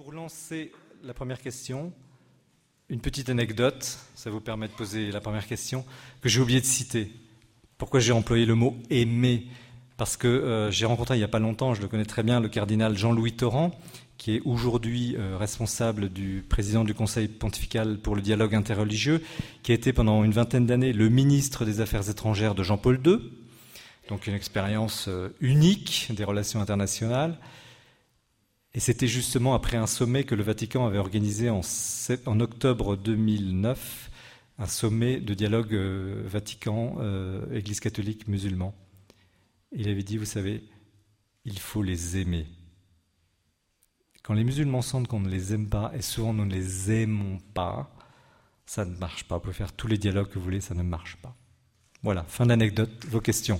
Pour lancer la première question, une petite anecdote, ça vous permet de poser la première question, que j'ai oublié de citer. Pourquoi j'ai employé le mot « aimer » ? Parce que j'ai rencontré il n'y a pas longtemps, je le connais très bien, le cardinal Jean-Louis Torrent, qui est aujourd'hui responsable du président du Conseil pontifical pour le dialogue interreligieux, qui a été pendant une vingtaine d'années le ministre des Affaires étrangères de Jean-Paul II, donc une expérience unique des relations internationales. Et c'était justement après un sommet que le Vatican avait organisé en octobre 2009, un sommet de dialogue Vatican, Église catholique musulman. Il avait dit, vous savez, il faut les aimer. Quand les musulmans sentent qu'on ne les aime pas, et souvent nous ne les aimons pas, ça ne marche pas. Vous pouvez faire tous les dialogues que vous voulez, ça ne marche pas. Voilà, fin d'anecdote, vos questions.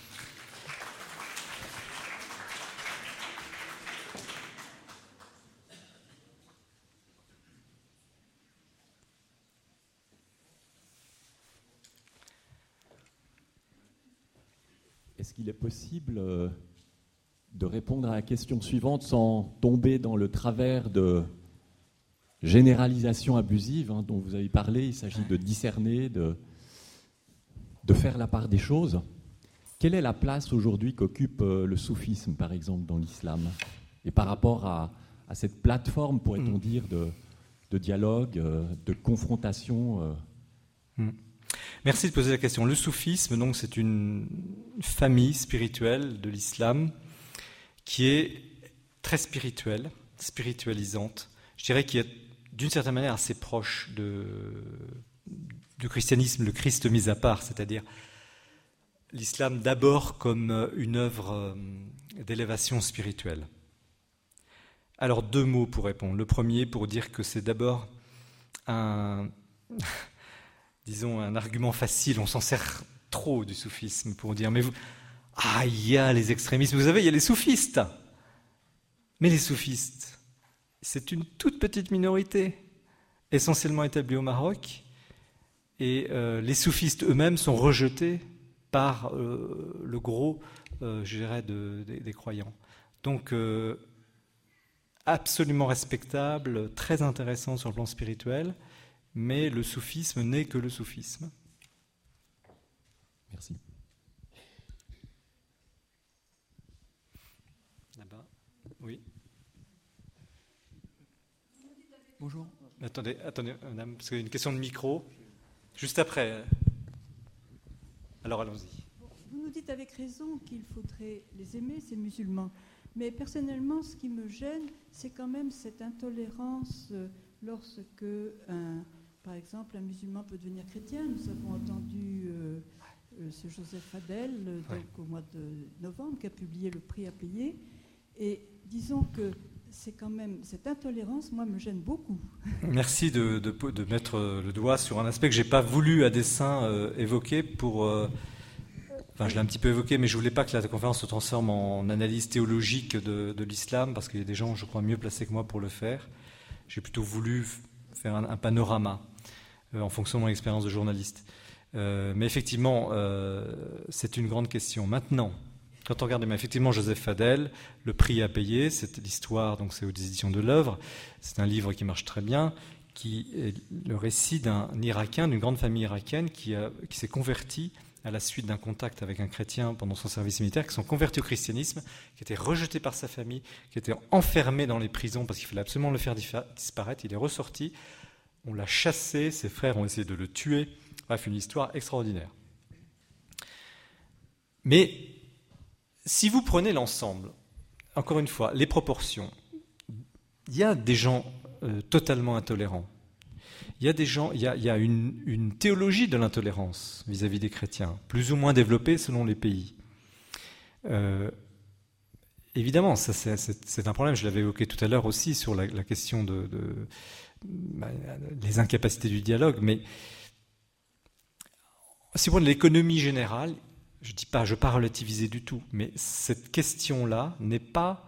Est-ce qu'il est possible de répondre à la question suivante sans tomber dans le travers de généralisation abusive dont vous avez parlé? Il s'agit de discerner, de faire la part des choses. Quelle est la place aujourd'hui qu'occupe le soufisme, par exemple, dans l'islam? Et par rapport à cette plateforme, pourrait-on dire, de dialogue, de confrontation Merci de poser la question. Le soufisme, donc, c'est une famille spirituelle de l'islam qui est très spirituelle, spiritualisante. Je dirais qu'il est d'une certaine manière assez proche du christianisme, le Christ mis à part, c'est-à-dire l'islam d'abord comme une œuvre d'élévation spirituelle. Alors 2 mots pour répondre. Le premier pour dire que c'est d'abord disons un argument facile, on s'en sert trop du soufisme pour dire, mais il y a les extrémistes, vous savez, il y a les soufistes. Mais les soufistes, c'est une toute petite minorité, essentiellement établie au Maroc, et les soufistes eux-mêmes sont rejetés par le gros, je dirais, des croyants. Donc, absolument respectable, très intéressant sur le plan spirituel, mais le soufisme n'est que le soufisme. Merci. Là-bas, oui. Bonjour. Attendez, madame, parce qu'il y a une question de micro. Juste après. Alors, allons-y. Vous nous dites avec raison qu'il faudrait les aimer, ces musulmans. Mais personnellement, ce qui me gêne, c'est quand même cette intolérance lorsque, par exemple, un musulman peut devenir chrétien. Nous avons entendu ce Joseph Fadel, au mois de novembre, qui a publié Le prix à payer. Et disons que c'est quand même, cette intolérance, moi, me gêne beaucoup. Merci de mettre le doigt sur un aspect que je n'ai pas voulu à dessein évoquer pour... je l'ai un petit peu évoqué, mais je ne voulais pas que la conférence se transforme en analyse théologique de l'islam, parce qu'il y a des gens, je crois, mieux placés que moi pour le faire. J'ai plutôt voulu faire un panorama en fonction de mon expérience de journaliste. Mais effectivement, c'est une grande question. Maintenant, quand on regarde, effectivement, Joseph Fadel, Le prix à payer, c'est l'histoire, donc c'est aux éditions de l'œuvre. C'est un livre qui marche très bien, qui est le récit d'un Irakien, d'une grande famille irakienne qui s'est converti à la suite d'un contact avec un chrétien pendant son service militaire, qui sont convertis au christianisme, qui étaient rejetés par sa famille, qui étaient enfermés dans les prisons parce qu'il fallait absolument le faire disparaître. Il est ressorti, on l'a chassé, ses frères ont essayé de le tuer. Bref, une histoire extraordinaire. Mais si vous prenez l'ensemble, encore une fois, les proportions, il y a des gens totalement intolérants. Il y a des gens, il y a une théologie de l'intolérance vis-à-vis des chrétiens, plus ou moins développée selon les pays. Évidemment, ça, c'est un problème. Je l'avais évoqué tout à l'heure aussi sur la question des incapacités du dialogue. Mais si vous prenez l'économie générale, je ne veux pas relativiser du tout, mais cette question-là n'occupe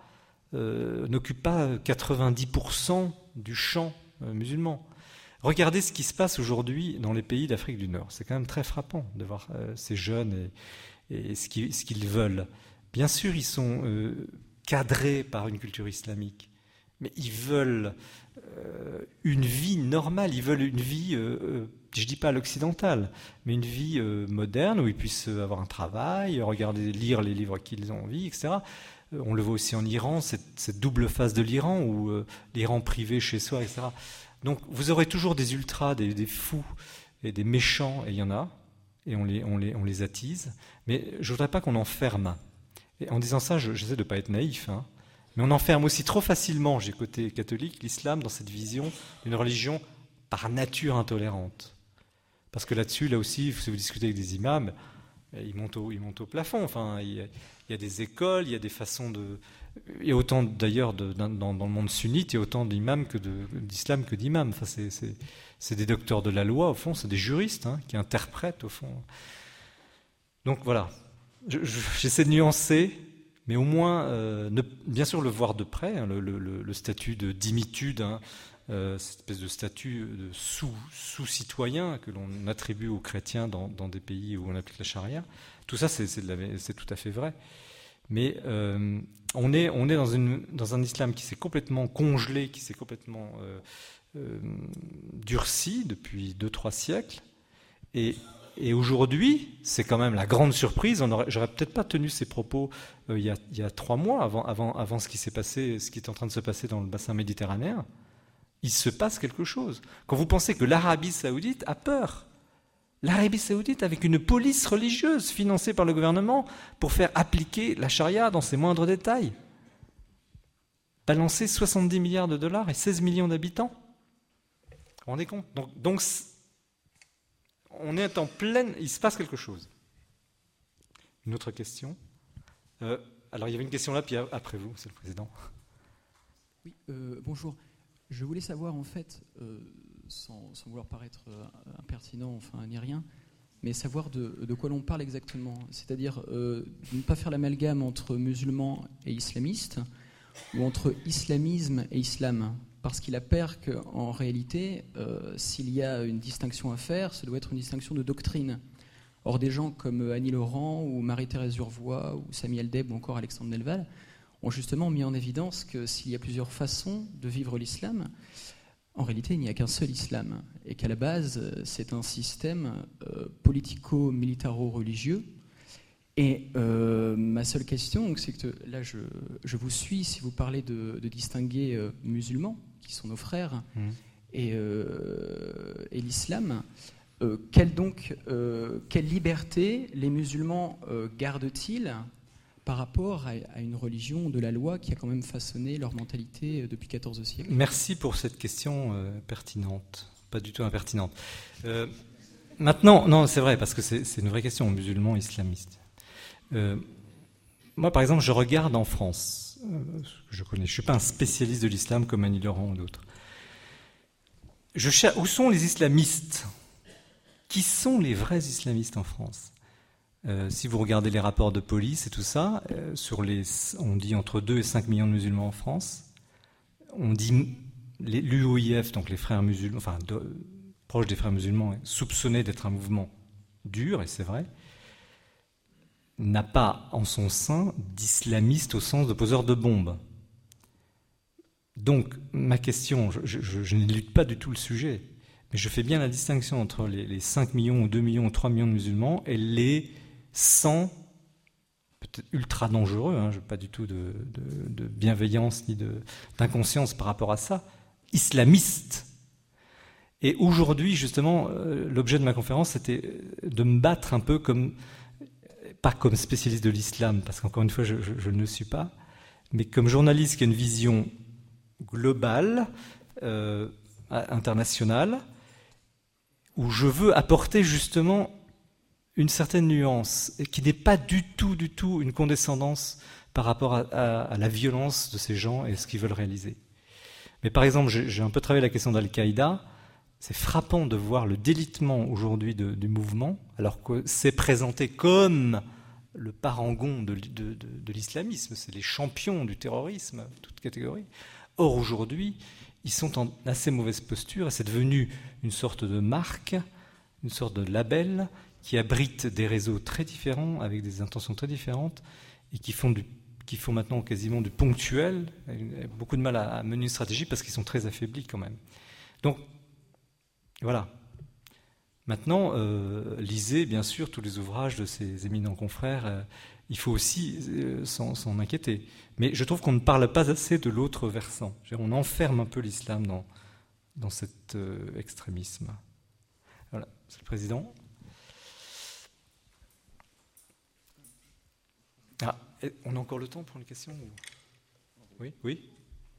pas 90% du champ musulman. Regardez ce qui se passe aujourd'hui dans les pays d'Afrique du Nord. C'est quand même très frappant de voir ces jeunes et ce qu'ils veulent. Bien sûr, ils sont cadrés par une culture islamique, Mais ils veulent une vie normale, ils veulent une vie, je ne dis pas à l'occidentale, mais une vie moderne où ils puissent avoir un travail, lire les livres qu'ils ont envie, etc. On le voit aussi en Iran, cette double face de l'Iran, où l'Iran privé chez soi, etc. Donc vous aurez toujours des ultras, des fous et des méchants, et il y en a, et on les attise. Mais je ne voudrais pas qu'on enferme. Et en disant ça, j'essaie de ne pas être naïf, hein. Mais on enferme aussi trop facilement, j'ai côté catholique, l'islam dans cette vision d'une religion par nature intolérante. Parce que là-dessus, là aussi, si vous discutez avec des imams, ils montent au plafond. Enfin, il y a des écoles, il y a des façons de... Il y a autant d'ailleurs, dans le monde sunnite, il y a autant d'imams d'islam que d'imams. Enfin, c'est des docteurs de la loi, au fond, c'est des juristes, hein, qui interprètent, au fond. Donc voilà, j'essaie de nuancer, mais au moins, bien sûr, le voir de près, hein, le statut de dimitude, hein, cette espèce de statut de sous-citoyen que l'on attribue aux chrétiens dans des pays où on applique la charia. Tout ça, c'est tout à fait vrai. Mais on est dans un islam qui s'est complètement congelé, qui s'est complètement durci depuis 2-3 siècles. Et aujourd'hui, c'est quand même la grande surprise. J'aurais peut-être pas tenu ces propos il y a 3 mois avant ce qui s'est passé, ce qui est en train de se passer dans le bassin méditerranéen. Il se passe quelque chose. Quand vous pensez que l'Arabie Saoudite a peur, l'Arabie Saoudite avec une police religieuse financée par le gouvernement pour faire appliquer la charia dans ses moindres détails, balancer 70 milliards de dollars et 16 millions d'habitants. Vous vous rendez compte ? Donc on est en pleine... Il se passe quelque chose. Une autre question. Alors, il y avait une question là, puis après vous, Monsieur le Président. Oui, bonjour. Je voulais savoir, en fait, sans vouloir paraître impertinent, enfin, ni rien, mais savoir de quoi l'on parle exactement. C'est-à-dire de ne pas faire l'amalgame entre musulmans et islamistes, ou entre islamisme et islam. Parce qu'il apparaît qu'en réalité, s'il y a une distinction à faire, ça doit être une distinction de doctrine. Or, des gens comme Annie Laurent, ou Marie-Thérèse Urvois, ou Samuel Deb, ou encore Alexandre Delval, ont justement mis en évidence que s'il y a plusieurs façons de vivre l'islam, en réalité, il n'y a qu'un seul islam. Et qu'à la base, c'est un système politico-militaro-religieux. Et ma seule question, c'est que là, je vous suis si vous parlez de distinguer musulmans, qui sont nos frères, et l'islam. Quelle liberté les musulmans gardent-ils par rapport à une religion de la loi qui a quand même façonné leur mentalité depuis 14 siècles ? Merci pour cette question pertinente, pas du tout impertinente. Maintenant, non, c'est vrai, parce que c'est une vraie question, musulmans, islamistes. Moi, par exemple, je regarde en France, je ne suis pas un spécialiste de l'islam comme Annie Laurent ou d'autres. Où sont les islamistes ? Qui sont les vrais islamistes en France ? Si vous regardez les rapports de police et tout ça, on dit entre 2 et 5 millions de musulmans en France. On dit l'UOIF, donc les frères musulmans, enfin proches des frères musulmans, soupçonnés d'être un mouvement dur, et c'est vrai, n'a pas en son sein d'islamistes au sens de poseurs de bombes. Donc, ma question, je n'élude pas du tout le sujet, mais je fais bien la distinction entre les 5 millions ou 2 millions ou 3 millions de musulmans et les 100, peut-être ultra dangereux, je n'ai pas du tout de bienveillance ni d'inconscience par rapport à ça, islamistes. Et aujourd'hui, justement, l'objet de ma conférence, c'était de me battre un peu pas comme spécialiste de l'islam, parce qu'encore une fois, je ne le suis pas, mais comme journaliste qui a une vision globale, internationale, où je veux apporter justement une certaine nuance, et qui n'est pas du tout une condescendance par rapport à la violence de ces gens et ce qu'ils veulent réaliser. Mais par exemple, j'ai un peu travaillé la question d'Al-Qaïda. C'est frappant de voir le délitement aujourd'hui du mouvement, alors que c'est présenté comme le parangon de l'islamisme, c'est les champions du terrorisme, toute catégorie. Or aujourd'hui, ils sont en assez mauvaise posture et c'est devenu une sorte de marque, une sorte de label qui abrite des réseaux très différents, avec des intentions très différentes et qui font qui font maintenant quasiment du ponctuel, beaucoup de mal à mener une stratégie parce qu'ils sont très affaiblis quand même. Donc, voilà. Maintenant, lisez bien sûr tous les ouvrages de ces éminents confrères. Il faut aussi s'en inquiéter. Mais je trouve qu'on ne parle pas assez de l'autre versant. On enferme un peu l'islam dans cet extrémisme. Voilà, Monsieur le Président. Ah, on a encore le temps pour les questions ? Oui, oui.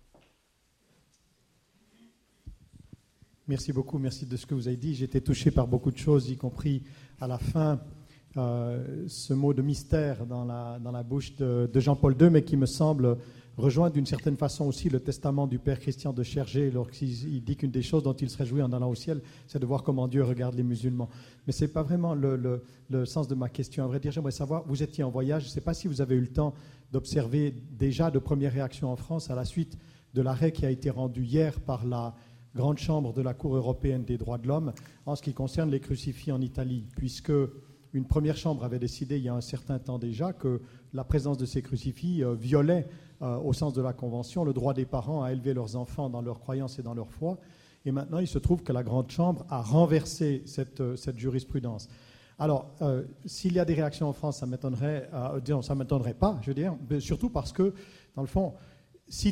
Merci beaucoup, merci de ce que vous avez dit. J'ai été touché par beaucoup de choses, y compris à la fin, ce mot de mystère dans la bouche de Jean-Paul II, mais qui me semble rejoindre d'une certaine façon aussi le testament du Père Christian de Chergé, lorsqu'il dit qu'une des choses dont il se réjouit en allant au ciel, c'est de voir comment Dieu regarde les musulmans. Mais ce n'est pas vraiment le sens de ma question. À vrai dire, j'aimerais savoir, vous étiez en voyage, je ne sais pas si vous avez eu le temps d'observer déjà de premières réactions en France à la suite de l'arrêt qui a été rendu hier par la grande chambre de la Cour européenne des droits de l'homme en ce qui concerne les crucifix en Italie, puisque une première chambre avait décidé il y a un certain temps déjà que la présence de ces crucifix violait, au sens de la Convention, le droit des parents à élever leurs enfants dans leur croyance et dans leur foi. Et maintenant, il se trouve que la grande chambre a renversé cette jurisprudence. Alors, s'il y a des réactions en France, ça m'étonnerait, ça ne m'étonnerait pas, je veux dire, surtout parce que, dans le fond, si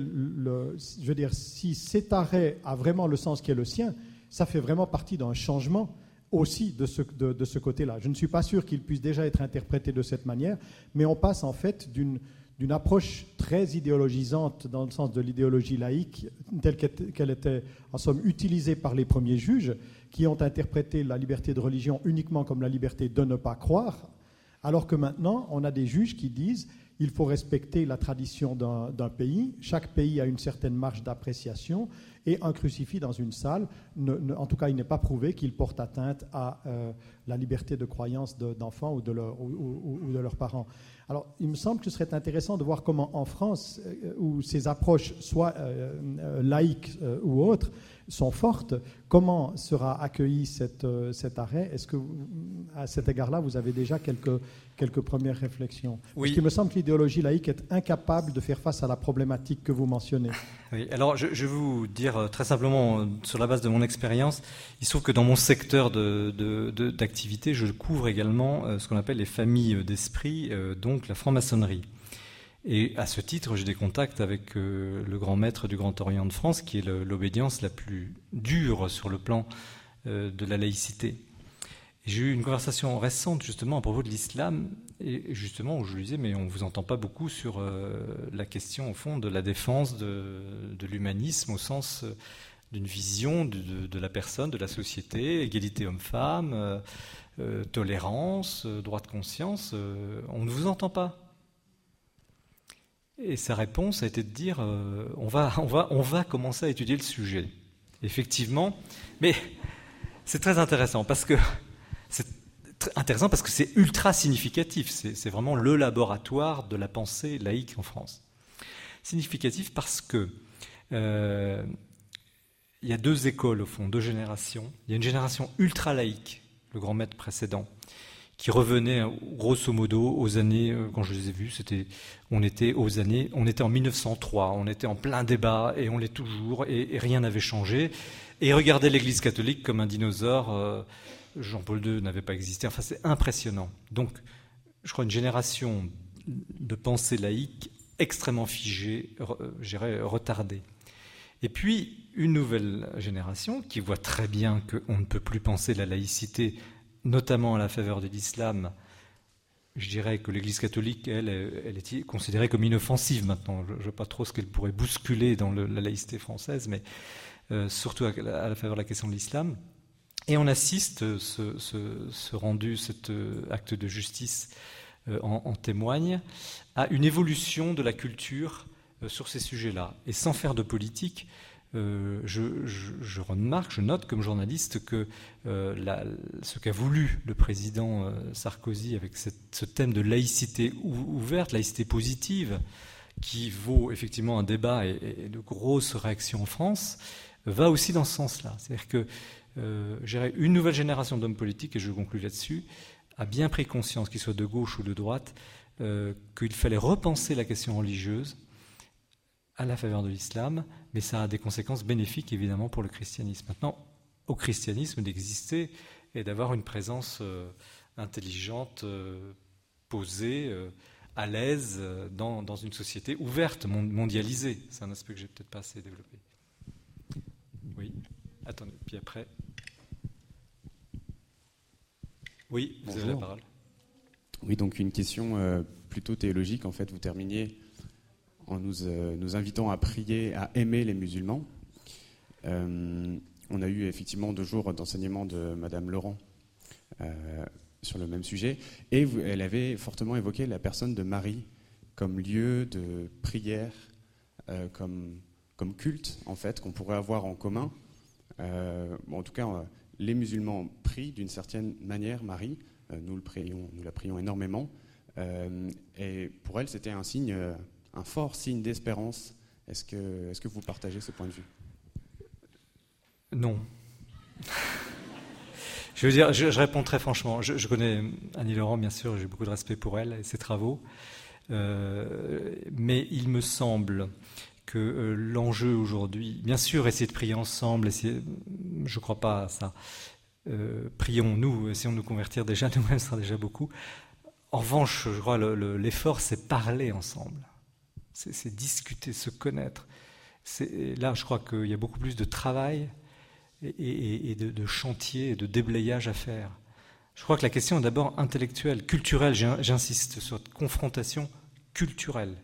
si cet arrêt a vraiment le sens qui est le sien, ça fait vraiment partie d'un changement aussi de ce côté-là. Je ne suis pas sûr qu'il puisse déjà être interprété de cette manière, mais on passe en fait d'une approche très idéologisante dans le sens de l'idéologie laïque, telle qu'elle était en somme utilisée par les premiers juges, qui ont interprété la liberté de religion uniquement comme la liberté de ne pas croire, alors que maintenant, on a des juges qui disent il faut respecter la tradition d'un pays. Chaque pays a une certaine marge d'appréciation et un crucifix dans une salle, en tout cas, il n'est pas prouvé qu'il porte atteinte à la liberté de croyance d'enfants ou de leurs parents. Alors, il me semble que ce serait intéressant de voir comment en France, où ces approches, soit laïques ou autres, sont fortes, comment sera accueilli cet arrêt? Est-ce que, à cet égard-là, vous avez déjà quelques premières réflexions? Oui. Parce qu'il me semble que l'idéologie laïque est incapable de faire face à la problématique que vous mentionnez. Oui, alors je vais vous dire très simplement, sur la base de mon expérience, il se trouve que dans mon secteur d'activité, je couvre également ce qu'on appelle les familles d'esprit, donc la franc-maçonnerie. Et à ce titre, j'ai des contacts avec le grand maître du Grand Orient de France, qui est l'obédience la plus dure sur le plan de la laïcité. Et j'ai eu une conversation récente justement à propos de l'islam, et justement où je lui disais, mais on ne vous entend pas beaucoup sur la question au fond de la défense de l'humanisme au sens d'une vision de la personne, de la société, égalité homme-femme, tolérance, droit de conscience, on ne vous entend pas. Et sa réponse a été de dire on va commencer à étudier le sujet. Effectivement, mais c'est très intéressant parce que c'est ultra significatif. C'est vraiment le laboratoire de la pensée laïque en France. Significatif parce que il y a deux écoles au fond, deux générations. Il y a une génération ultra laïque, le grand maître précédent, qui revenait grosso modo aux années, quand je les ai vus, on était en 1903, on était en plein débat et on l'est toujours et rien n'avait changé. Et regardait l'Église catholique comme un dinosaure, Jean-Paul II n'avait pas existé, enfin c'est impressionnant. Donc je crois une génération de pensée laïque extrêmement figée, je dirais retardée. Et puis une nouvelle génération qui voit très bien qu'on ne peut plus penser la laïcité notamment à la faveur de l'islam. Je dirais que l'Église catholique, elle est considérée comme inoffensive maintenant. Je ne vois pas trop ce qu'elle pourrait bousculer dans la laïcité française, mais surtout à la faveur de la question de l'islam. Et on assiste, ce rendu, cet acte de justice en témoigne, à une évolution de la culture sur ces sujets-là. Et sans faire de politique, je remarque, je note comme journaliste que ce qu'a voulu le président Sarkozy avec ce thème de laïcité ouverte, laïcité positive, qui vaut effectivement un débat et de grosses réactions en France, va aussi dans ce sens-là. C'est-à-dire que une nouvelle génération d'hommes politiques, et je conclue là-dessus, a bien pris conscience, qu'ils soient de gauche ou de droite, qu'il fallait repenser la question religieuse à la faveur de l'islam, mais ça a des conséquences bénéfiques évidemment pour le christianisme. Maintenant, au christianisme d'exister et d'avoir une présence intelligente, posée, à l'aise dans une société ouverte, mondialisée. C'est un aspect que j'ai peut-être pas assez développé. Oui, attendez, puis après. Oui, vous avez la parole. Oui, donc une question plutôt théologique. En fait, vous terminiez en nous invitant à prier, à aimer les musulmans. On a eu effectivement 2 jours d'enseignement de Madame Laurent sur le même sujet, et elle avait fortement évoqué la personne de Marie comme lieu de prière, comme culte en fait qu'on pourrait avoir en commun. En tout cas, les musulmans prient d'une certaine manière Marie. Nous la prions énormément, et pour elle c'était un signe, un fort signe d'espérance. Est-ce que vous partagez ce point de vue? Non. Je veux dire, je réponds très franchement. Je connais Annie Laurent, bien sûr, j'ai beaucoup de respect pour elle et ses travaux. Mais il me semble que l'enjeu aujourd'hui, bien sûr, essayer de prier ensemble, je ne crois pas à ça. Prions-nous, essayons de nous convertir déjà, nous-mêmes, ce sera déjà beaucoup. En revanche, je crois l'effort, c'est parler ensemble. C'est discuter, se connaître. Là, je crois qu'il y a beaucoup plus de travail et de chantier et de déblayage à faire. Je crois que la question est d'abord intellectuelle, culturelle. J'insiste sur cette confrontation culturelle.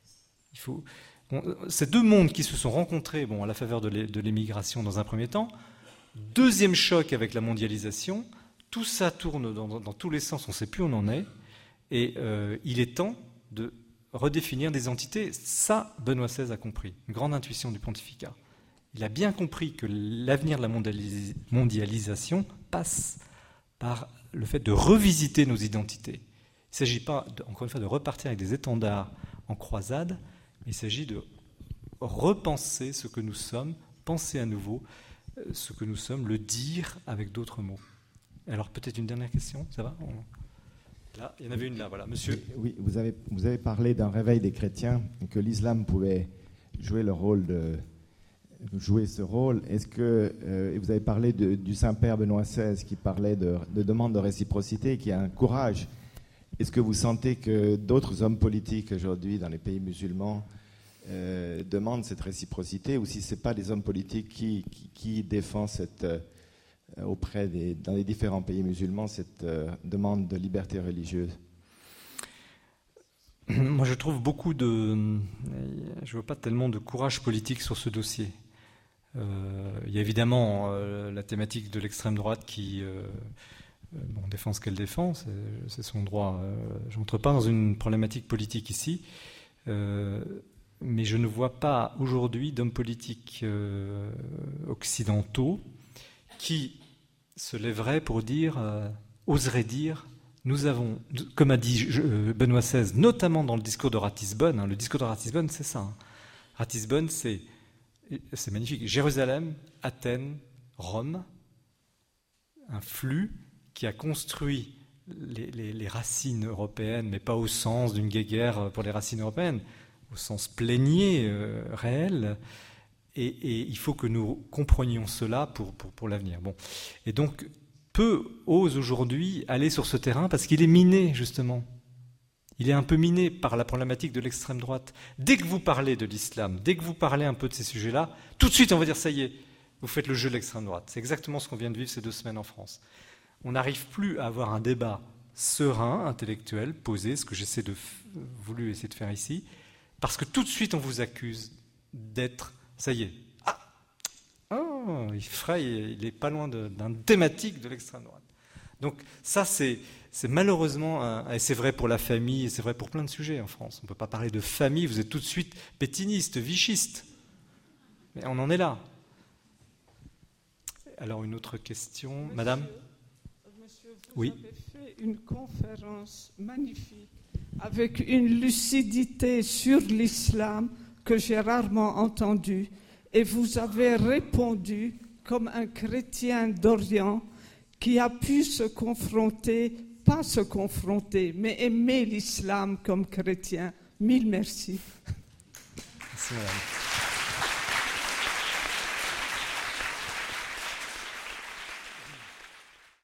Ces 2 mondes qui se sont rencontrés à la faveur de l'émigration dans un premier temps, deuxième choc avec la mondialisation, tout ça tourne dans tous les sens, on ne sait plus où on en est, et il est temps de redéfinir des entités. Ça, Benoît XVI a compris, une grande intuition du pontificat. Il a bien compris que l'avenir de la mondialisation passe par le fait de revisiter nos identités. Il ne s'agit pas, encore une fois, de repartir avec des étendards en croisade, mais il s'agit de repenser ce que nous sommes, penser à nouveau ce que nous sommes, le dire avec d'autres mots. Alors peut-être une dernière question, ça va? Là, il y en avait une là, voilà, monsieur. Oui, vous avez parlé d'un réveil des chrétiens, que l'islam pouvait jouer ce rôle. Est-ce que vous avez parlé du Saint-Père Benoît XVI qui parlait de demande de réciprocité, qui a un courage. Est-ce que vous sentez que d'autres hommes politiques aujourd'hui dans les pays musulmans demandent cette réciprocité, ou si ce n'est pas des hommes politiques qui défendent dans les différents pays musulmans cette demande de liberté religieuse? Moi, je trouve je vois pas tellement de courage politique sur ce dossier. Il y a évidemment la thématique de l'extrême droite qui défend ce qu'elle défend, c'est son droit. Je n'entre pas dans une problématique politique ici, mais je ne vois pas aujourd'hui d'hommes politiques occidentaux qui se lèveraient pour oseraient dire, nous avons, comme a dit Benoît XVI, notamment dans le discours de Ratisbonne, le discours de Ratisbonne, c'est ça. Ratisbonne, c'est magnifique. Jérusalem, Athènes, Rome, un flux qui a construit les racines européennes, mais pas au sens d'une guéguerre pour les racines européennes, au sens plénier, réel. Et il faut que nous comprenions cela pour l'avenir. Bon. Et donc, peu osent aujourd'hui aller sur ce terrain parce qu'il est miné, justement. Il est un peu miné par la problématique de l'extrême droite. Dès que vous parlez de l'islam, dès que vous parlez un peu de ces sujets-là, tout de suite on va dire ça y est, vous faites le jeu de l'extrême droite. C'est exactement ce qu'on vient de vivre ces 2 semaines en France. On n'arrive plus à avoir un débat serein, intellectuel, posé, ce que voulu essayer de faire ici, parce que tout de suite on vous accuse d'être, ça y est, il n'est pas loin d'un thématique de l'extrême droite. Donc ça c'est malheureusement, et c'est vrai pour la famille, et c'est vrai pour plein de sujets en France. On ne peut pas parler de famille, vous êtes tout de suite pétiniste, vichiste. Mais on en est là. Alors une autre question, madame? Monsieur, vous oui. avez fait une conférence magnifique avec une lucidité sur l'islam que j'ai rarement entendue. Et vous avez répondu comme un chrétien d'Orient qui a pu se confronter pas se confronter, mais aimer l'islam comme chrétien. Mille merci. Merci, madame.